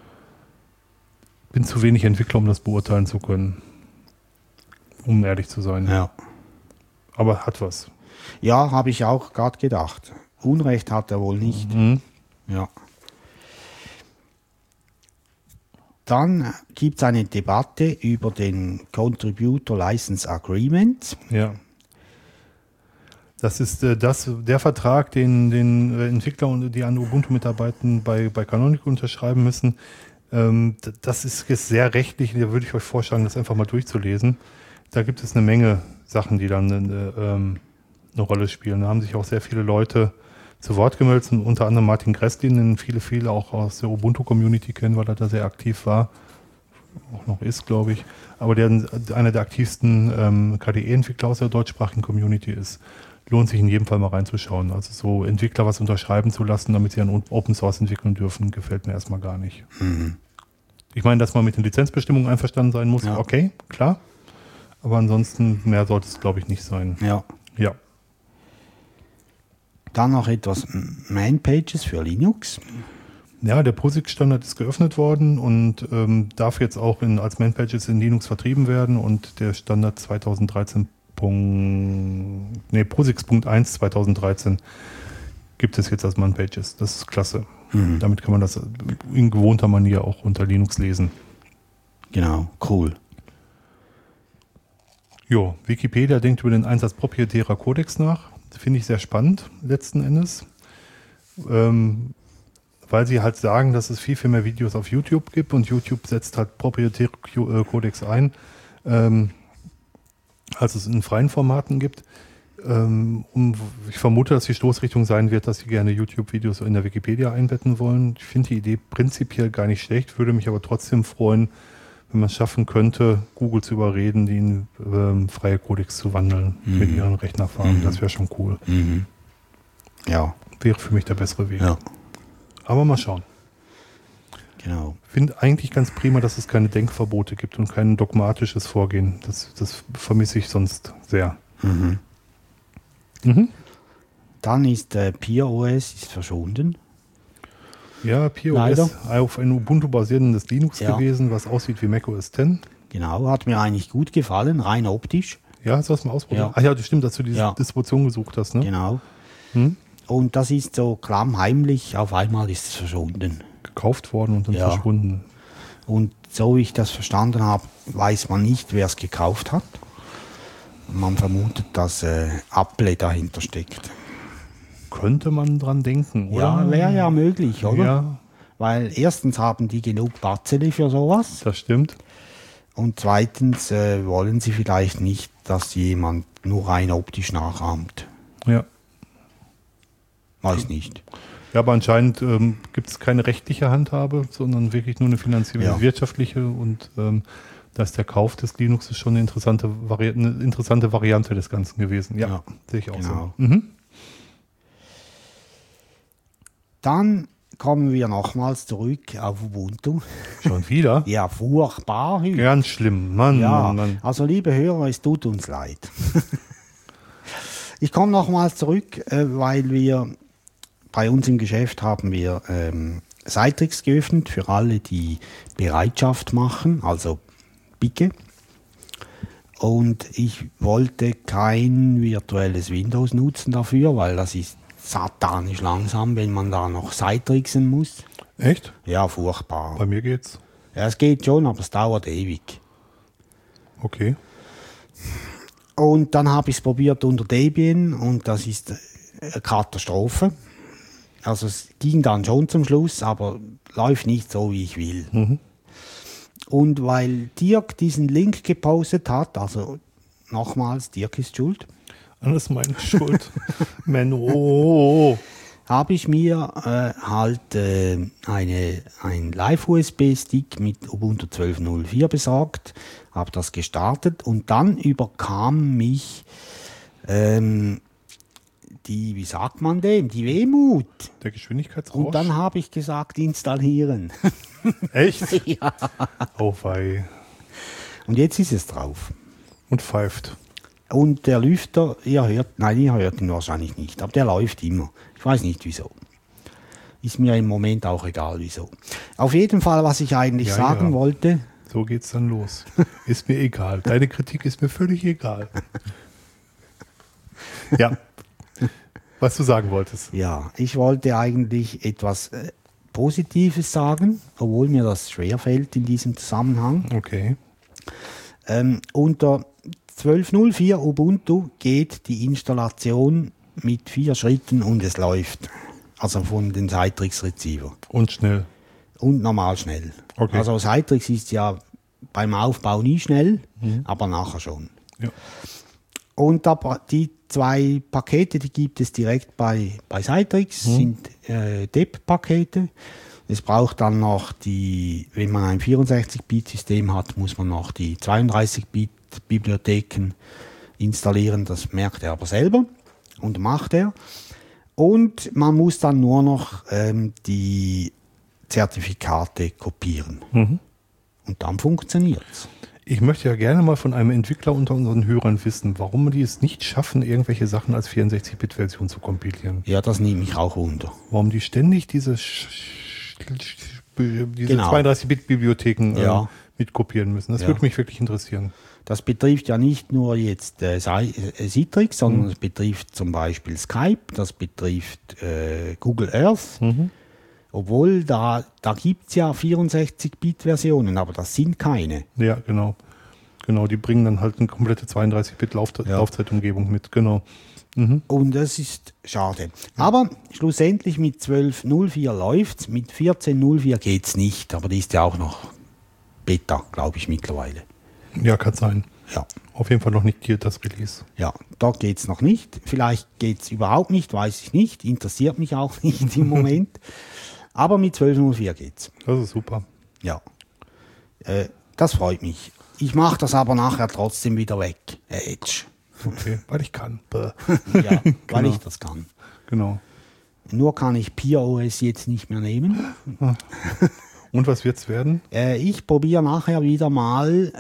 Bin zu wenig Entwickler, um das beurteilen zu können. Um ehrlich zu sein.
Ja.
Aber hat was.
Ja, habe ich auch gerade gedacht. Unrecht hat er wohl nicht.
Mhm.
Ja. Dann gibt es eine Debatte über den Contributor License Agreement.
Ja. Das ist der Vertrag, den Entwickler und die an Ubuntu mitarbeiten bei Canonical unterschreiben müssen. Das ist jetzt sehr rechtlich, da würde ich euch vorschlagen, das einfach mal durchzulesen. Da gibt es eine Menge Sachen, die dann eine Rolle spielen. Da haben sich auch sehr viele Leute zu Wort gemeldet, unter anderem Martin Gresslin, den viele auch aus der Ubuntu-Community kennen, weil er da sehr aktiv war. Auch noch ist, glaube ich. Aber der einer der aktivsten KDE-Entwickler aus der deutschsprachigen Community ist. Lohnt sich in jedem Fall mal reinzuschauen. Also so Entwickler was unterschreiben zu lassen, damit sie an Open Source entwickeln dürfen, gefällt mir erstmal gar nicht.
Mhm.
Ich meine, dass man mit den Lizenzbestimmungen einverstanden sein muss,
Ja.
Okay, klar. Aber ansonsten mehr sollte es, glaube ich, nicht sein.
Ja.
Ja.
Dann noch etwas Man-Pages für Linux.
Ja, der POSIX-Standard ist geöffnet worden und darf jetzt auch als Man-Pages in Linux vertrieben werden und der Standard 2013 POSIX.1 2013 gibt es jetzt als Man-Pages. Das ist klasse.
Mhm.
Damit kann man das in gewohnter Manier auch unter Linux lesen.
Genau, cool.
Jo, Wikipedia denkt über den Einsatz proprietärer Codecs nach. Finde ich sehr spannend, letzten Endes. Weil sie halt sagen, dass es viel mehr Videos auf YouTube gibt und YouTube setzt halt proprietäre Codecs ein, als es in freien Formaten gibt. Ich vermute, dass die Stoßrichtung sein wird, dass sie gerne YouTube-Videos in der Wikipedia einbetten wollen. Ich finde die Idee prinzipiell gar nicht schlecht, würde mich aber trotzdem freuen, wenn man es schaffen könnte, Google zu überreden, die in freie Codecs zu wandeln mit ihren Rechnerfarmen. Das wäre schon cool.
Mhm. Ja.
Wäre für mich der bessere Weg.
Ja.
Aber mal schauen.
Genau.
Finde eigentlich ganz prima, dass es keine Denkverbote gibt und kein dogmatisches Vorgehen. Das vermisse ich sonst sehr.
Mhm.
Mhm.
Dann ist PeerOS ist verschwunden.
Ja, PeerOS
Leider.
auf ein Ubuntu basierendes Linux
Ja.
gewesen, was aussieht wie macOS 10.
Genau, hat mir eigentlich gut gefallen, rein optisch.
Ja, hast du das mal ausprobiert?
Ja.
Ach ja, das stimmt, dass du diese
Ja.
Distribution gesucht hast, ne?
Genau.
Hm?
Und das ist so klammheimlich, auf einmal ist es verschwunden.
Gekauft worden und dann
Ja.
verschwunden.
Und so wie ich das verstanden habe, weiß man nicht, wer es gekauft hat. Man vermutet, dass Apple dahinter steckt.
Könnte man dran denken, oder?
Ja, wäre ja möglich, oder?
Ja,
Weil erstens haben die genug Batzeli für sowas
das stimmt.
und zweitens wollen sie vielleicht nicht, dass jemand nur rein optisch nachahmt.
Ja.
Weiß nicht.
Ja, aber anscheinend gibt es keine rechtliche Handhabe, sondern wirklich nur eine finanzielle,
Ja.
wirtschaftliche und da ist der Kauf des Linux schon eine interessante Variante des Ganzen gewesen. Ja,
Ja,
sehe ich auch
genau.
so. Mhm.
Dann kommen wir nochmals zurück auf Ubuntu.
Schon wieder?
Ja, furchtbar. heute.
Ganz schlimm. Mann,
Ja,
Mann, Mann.
also liebe Hörer, es tut uns leid. Ich komme nochmals zurück, weil wir bei uns im Geschäft haben wir Citrix geöffnet für alle, die Bereitschaft machen, also Picke. Und ich wollte kein virtuelles Windows nutzen dafür, weil das ist satanisch langsam, wenn man da noch Citrixen muss.
Echt?
Ja, furchtbar.
Bei mir geht's.
Ja, es geht schon, aber es dauert ewig.
Okay.
Und dann habe ich es probiert unter Debian und das ist eine Katastrophe. Also es ging dann schon zum Schluss, aber läuft nicht so, wie ich will.
Mhm.
Und weil Dirk diesen Link gepostet hat, also nochmals, Dirk ist schuld,
Alles meine Schuld. Menno.
habe ich mir ein Live-USB-Stick mit Ubuntu 12.04 besorgt, habe das gestartet und dann überkam mich die Wehmut.
Der Geschwindigkeitsrausch?
Und dann habe ich gesagt, installieren.
Echt?
Ja.
Oh wei.
Und jetzt ist es drauf.
Und pfeift.
Und der Lüfter, ihr hört ihn wahrscheinlich nicht, aber der läuft immer. Ich weiß nicht wieso. Ist mir im Moment auch egal wieso. Auf jeden Fall, was ich eigentlich sagen wollte.
So geht's dann los. Ist mir egal. Deine Kritik ist mir völlig egal. Ja. Was du sagen wolltest.
Ja, ich wollte eigentlich etwas Positives sagen, obwohl mir das schwerfällt in diesem Zusammenhang.
Okay.
Unter 12.04 Ubuntu geht die Installation mit 4 Schritten und es läuft. Also von den Citrix Receiver. Und
schnell.
Und normal schnell.
Okay.
Also Citrix ist ja beim Aufbau nie schnell, aber nachher schon.
Ja.
Und die 2 Pakete, die gibt es direkt bei Citrix, sind DEP-Pakete. Es braucht dann noch wenn man ein 64-Bit-System hat, muss man noch die 32-Bit-Bibliotheken installieren. Das merkt er aber selber und macht er. Und man muss dann nur noch die Zertifikate kopieren. Und dann funktioniert es.
Ich möchte ja gerne mal von einem Entwickler unter unseren Hörern wissen, warum die es nicht schaffen, irgendwelche Sachen als 64-Bit-Version zu kompilieren.
Ja, das nimmt mich auch wunder.
Warum die ständig diese 32-Bit-Bibliotheken mitkopieren müssen. Das würde mich wirklich interessieren.
Das betrifft ja nicht nur jetzt Citrix, sondern es betrifft zum Beispiel Skype, das betrifft Google Earth. Obwohl, da gibt es ja 64-Bit-Versionen, aber das sind keine.
Ja, genau. Genau, die bringen dann halt eine komplette 32-Bit-Laufzeitumgebung mit, genau.
Und das ist schade. Aber schlussendlich mit 12.04 läuft es, mit 14.04 geht es nicht, aber die ist ja auch noch Beta, glaube ich, mittlerweile.
Ja, kann sein.
Ja.
Auf jeden Fall noch nicht hier das Release.
Ja, da geht es noch nicht. Vielleicht geht es überhaupt nicht, weiß ich nicht. Interessiert mich auch nicht im Moment. Aber mit 12.04 geht's.
Das ist super.
Ja. Das freut mich. Ich mache das aber nachher trotzdem wieder weg. Edge.
Okay, weil ich kann.
Ja, weil ich das kann.
Genau.
Nur kann ich PeerOS jetzt nicht mehr nehmen.
Und was wird's werden?
Ich probiere nachher wieder mal.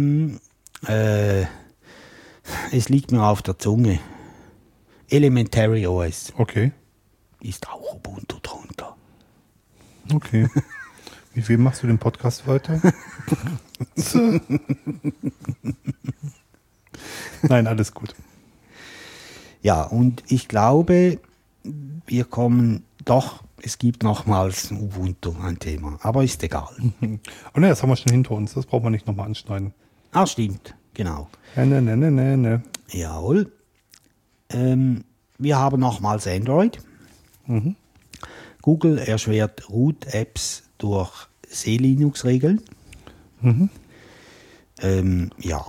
Es liegt mir auf der Zunge. Elementary OS.
Okay.
Ist auch Ubuntu drunter.
Okay. Wie viel machst du den Podcast weiter? Nein, alles gut.
Ja, und ich glaube, wir kommen doch, es gibt nochmals Ubuntu ein Thema, aber ist egal.
Oh ne, das haben wir schon hinter uns, das brauchen wir nicht nochmal anschneiden.
Ah, stimmt, genau.
Ne.
Jawohl. Wir haben nochmals Android. Google erschwert Root-Apps durch C-Linux-Regeln. Ja.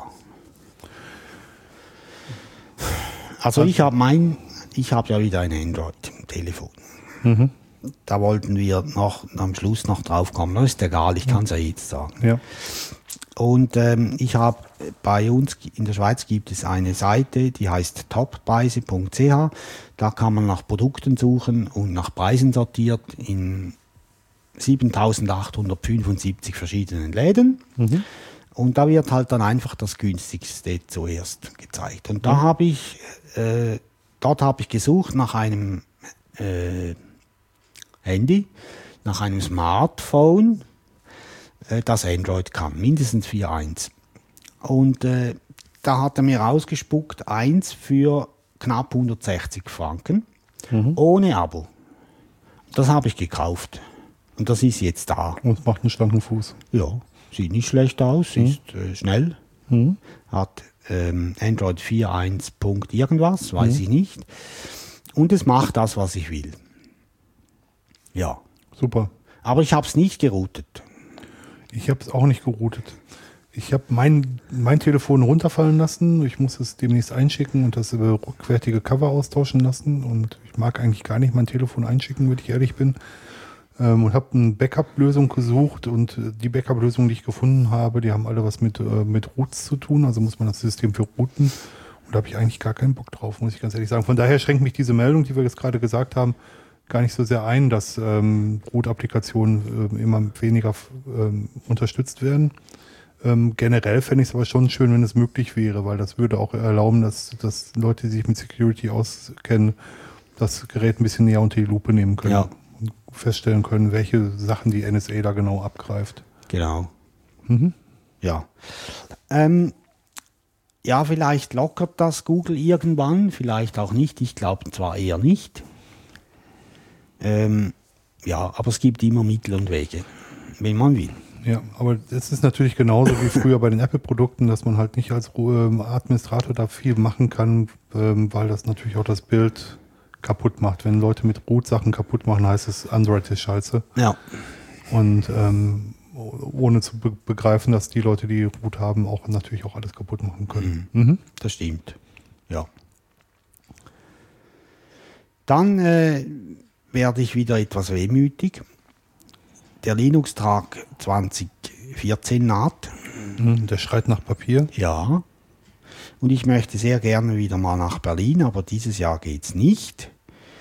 Also ich habe ja wieder ein Android-Telefon. Da wollten wir noch am Schluss noch drauf kommen. Das ist egal, ich kann es ja jetzt sagen.
Ja.
Und ich habe bei uns in der Schweiz gibt es eine Seite, die heißt toppreise.ch. Da kann man nach Produkten suchen und nach Preisen sortiert in 7.875 verschiedenen Läden. Und da wird halt dann einfach das günstigste zuerst gezeigt. Und da habe ich, dort habe ich gesucht nach einem Handy, nach einem Smartphone, das Android kann, mindestens 4.1. Und da hat er mir rausgespuckt, eins für knapp 160 Franken, ohne Abo. Das habe ich gekauft. Und das ist jetzt da.
Und macht einen schlanken Fuß.
Ja, sieht nicht schlecht aus, ist schnell. Hat Android 4.1 Punkt irgendwas, weiß ich nicht. Und es macht das, was ich will. Ja.
Super.
Aber ich habe es nicht geroutet.
Ich habe es auch nicht geroutet. Ich habe mein Telefon runterfallen lassen. Ich muss es demnächst einschicken und das rückwärtige Cover austauschen lassen. Und ich mag eigentlich gar nicht mein Telefon einschicken, wenn ich ehrlich bin. Und habe eine Backup-Lösung gesucht. Und die Backup-Lösungen, die ich gefunden habe, die haben alle was mit Roots zu tun. Also muss man das System für routen. Und da habe ich eigentlich gar keinen Bock drauf, muss ich ganz ehrlich sagen. Von daher schränkt mich diese Meldung, die wir jetzt gerade gesagt haben, gar nicht so sehr ein, dass Root-Applikationen immer weniger unterstützt werden. Generell fände ich es aber schon schön, wenn es möglich wäre, weil das würde auch erlauben, dass Leute, die sich mit Security auskennen, das Gerät ein bisschen näher unter die Lupe nehmen können und feststellen können, welche Sachen die NSA da genau abgreift.
Genau.
Mhm.
Ja. Ja, vielleicht lockert das Google irgendwann, vielleicht auch nicht. Ich glaube zwar eher nicht. Ja, aber es gibt immer Mittel und Wege, wenn man will.
Ja, aber es ist natürlich genauso wie früher bei den Apple-Produkten, dass man halt nicht als Administrator da viel machen kann, weil das natürlich auch das Bild kaputt macht. Wenn Leute mit Root-Sachen kaputt machen, heißt es, Android ist scheiße.
Ja.
Und ohne zu begreifen, dass die Leute, die Root haben, auch natürlich auch alles kaputt machen können. Mhm.
Das stimmt. Ja. Dann werde ich wieder etwas wehmütig. Der Linux-Tag 2014 naht.
Der schreit nach Papier.
Ja. Und ich möchte sehr gerne wieder mal nach Berlin, aber dieses Jahr geht's nicht.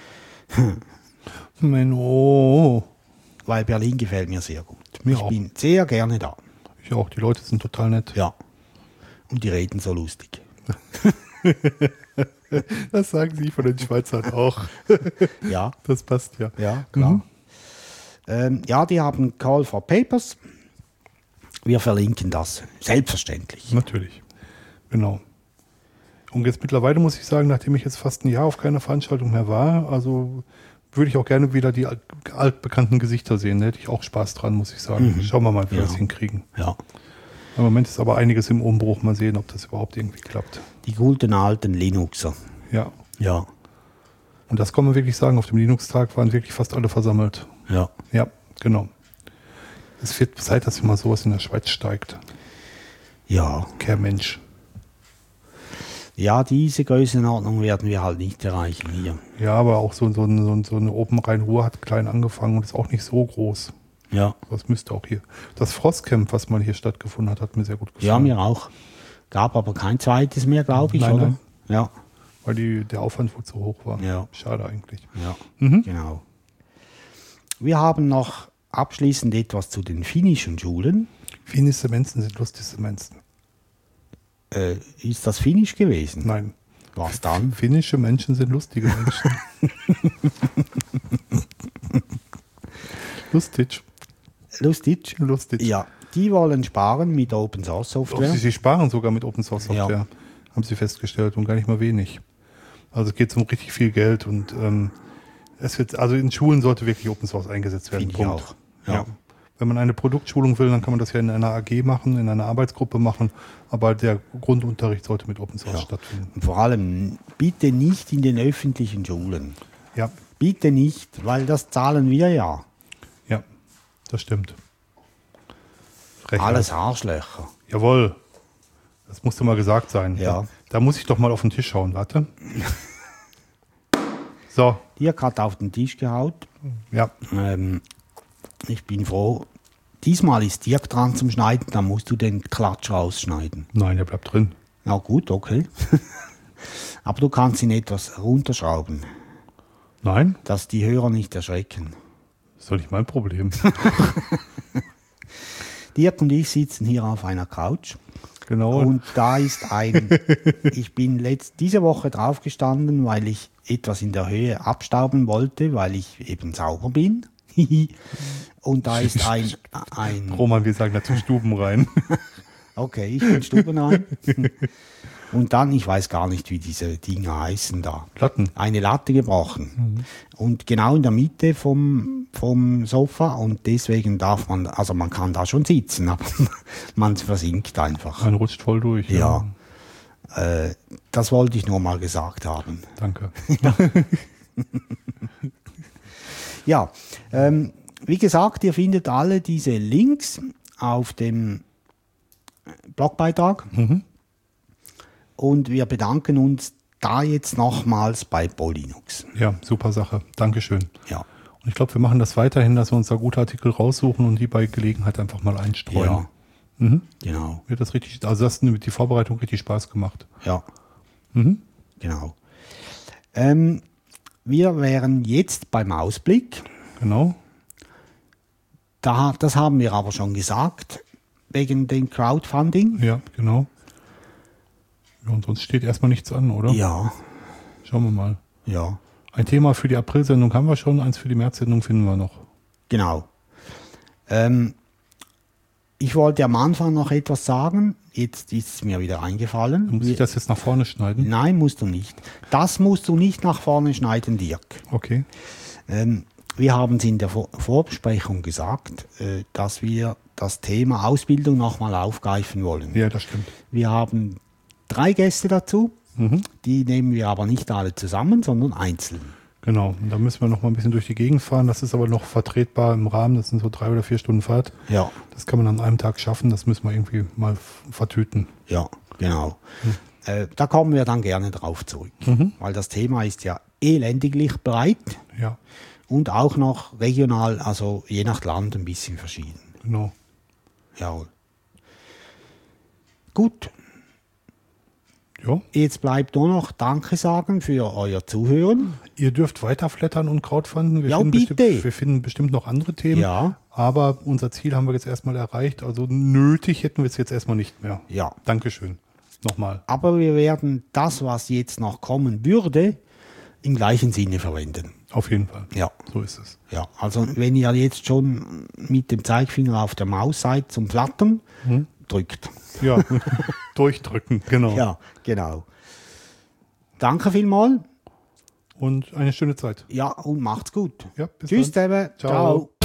Oh.
Weil Berlin gefällt mir sehr gut.
Mir
Ich
auch.
bin sehr gerne da.
Ich auch, die Leute sind total nett.
Ja. Und die reden so lustig.
Das sagen sie von den Schweizern auch.
Ja.
Das passt ja.
Ja, klar. Ja, die haben Call for Papers. Wir verlinken das, selbstverständlich.
Natürlich. Genau. Und jetzt mittlerweile muss ich sagen, nachdem ich jetzt fast ein Jahr auf keiner Veranstaltung mehr war, also würde ich auch gerne wieder die altbekannten Gesichter sehen. Da hätte ich auch Spaß dran, muss ich sagen. Schauen wir mal, wie wir das hinkriegen.
Ja.
Im Moment ist aber einiges im Umbruch. Mal sehen, ob das überhaupt irgendwie klappt.
Die guten alten Linuxer.
Ja.
Ja.
Und das kann man wirklich sagen, auf dem Linux-Tag waren wirklich fast alle versammelt.
Ja.
Ja, genau. Es wird Zeit, dass mal sowas in der Schweiz steigt.
Ja.
Kein Mensch.
Ja, diese Größenordnung werden wir halt nicht erreichen hier.
Ja, aber auch so eine Open Rhein-Ruhr hat klein angefangen und ist auch nicht so groß.
Ja.
Das müsste auch hier. Das Frostcamp, was mal hier stattgefunden hat, hat mir sehr gut gefallen.
Ja, mir auch. Gab aber kein zweites mehr, glaube ich,
Nein,
oder?
nein.
Ja.
Weil der Aufwand wohl zu hoch war.
Ja.
Schade eigentlich.
Ja, genau. Wir haben noch abschließend etwas zu den finnischen Schulen.
Finnische Menschen sind lustigste Menschen.
Ist das finnisch gewesen?
Nein.
Was dann?
Finnische Menschen sind lustige Menschen. Lustig.
Lustig?
Lustig.
Ja. Die wollen sparen mit Open Source Software.
Sie sparen sogar mit Open Source Software,
Ja.
haben sie festgestellt, und gar nicht mal wenig. Also es geht um richtig viel Geld und also in Schulen sollte wirklich Open Source eingesetzt werden.
Finde ich auch. Ja.
Wenn man eine Produktschulung will, dann kann man das ja in einer AG machen, in einer Arbeitsgruppe machen, aber der Grundunterricht sollte mit Open Source stattfinden.
Und vor allem bitte nicht in den öffentlichen Schulen.
Ja,
Bitte nicht, weil das zahlen wir ja.
ja, das stimmt. Frechheit.
Alles Arschlöcher.
Jawohl. Das musste mal gesagt sein.
Ja.
Da muss ich doch mal auf den Tisch schauen, warte. So,
Dirk hat auf den Tisch gehaut.
ja.
Ich bin froh. Diesmal ist Dirk dran zum Schneiden, dann musst du den Klatsch rausschneiden.
Nein, der bleibt drin.
Na gut, okay. Aber du kannst ihn etwas runterschrauben,
Nein,
dass die Hörer nicht erschrecken.
das ist doch nicht mein Problem.
Dirk und ich sitzen hier auf einer Couch.
Genau.
Und da ist ich bin diese Woche draufgestanden, weil ich etwas in der Höhe abstauben wollte, weil ich eben sauber bin. Und da ist ein
Roman, wir sagen dazu Stuben rein.
okay, ich bin stubenrein. Und dann, ich weiß gar nicht, wie diese Dinger heißen da.
Latten.
Eine Latte gebrochen. Und genau in der Mitte vom Sofa, und deswegen darf man, also man kann da schon sitzen, aber man versinkt einfach.
Man rutscht voll durch.
Ja. Das wollte ich nur mal gesagt haben.
Danke.
Ja, wie gesagt, ihr findet alle diese Links auf dem Blogbeitrag. Und wir bedanken uns da jetzt nochmals bei ProLinux.
Ja, super Sache. Dankeschön.
Ja.
Und ich glaube, wir machen das weiterhin, dass wir uns da gute Artikel raussuchen und die bei Gelegenheit einfach mal einstreuen.
Ja. Genau.
Mir hat das richtig, also das hat die Vorbereitung richtig Spaß gemacht.
Ja. Genau. Wir wären jetzt beim Ausblick.
Genau.
Das haben wir aber schon gesagt, wegen dem Crowdfunding.
Ja, genau. Ja, und sonst steht erstmal nichts an, oder?
Ja,
Schauen wir mal.
ja,
Ein Thema für die April-Sendung haben wir schon, eins für die März-Sendung finden wir noch.
genau. Ich wollte am Anfang noch etwas sagen, jetzt ist es mir wieder eingefallen.
Muss ich das jetzt nach vorne schneiden?
Nein, musst du nicht. Das musst du nicht nach vorne schneiden, Dirk.
Okay.
Wir haben es in der Vorbesprechung gesagt, dass wir das Thema Ausbildung nochmal aufgreifen wollen.
Ja, das stimmt.
Wir haben 3 Gäste dazu, die nehmen wir aber nicht alle zusammen, sondern einzeln.
Genau. Und da müssen wir noch mal ein bisschen durch die Gegend fahren. Das ist aber noch vertretbar im Rahmen. Das sind so 3 oder 4 Stunden Fahrt.
Ja,
Das kann man an einem Tag schaffen. Das müssen wir irgendwie mal vertüten.
ja, genau. Da kommen wir dann gerne drauf zurück, weil das Thema ist ja elendiglich breit
Ja,
und auch noch regional, also je nach Land ein bisschen verschieden.
genau.
Jawohl. Gut,
Ja.
jetzt bleibt nur noch Danke sagen für euer Zuhören.
Ihr dürft weiterflattern und Crowdfunden.
Ja, bitte.
Wir finden bestimmt noch andere Themen.
Ja.
Aber unser Ziel haben wir jetzt erstmal erreicht. Also nötig hätten wir es jetzt erstmal nicht mehr.
Ja.
Dankeschön. Nochmal.
Aber wir werden das, was jetzt noch kommen würde, im gleichen Sinne verwenden.
Auf jeden Fall.
Ja.
So ist es.
Ja, also wenn ihr jetzt schon mit dem Zeigefinger auf der Maus seid zum Flattern, drückt.
Ja, durchdrücken, genau.
Ja, genau. Danke vielmals.
Und eine schöne Zeit.
Ja, und macht's gut.
Ja, bis
Tschüss
dann.
zusammen.
Ciao.
Ciao.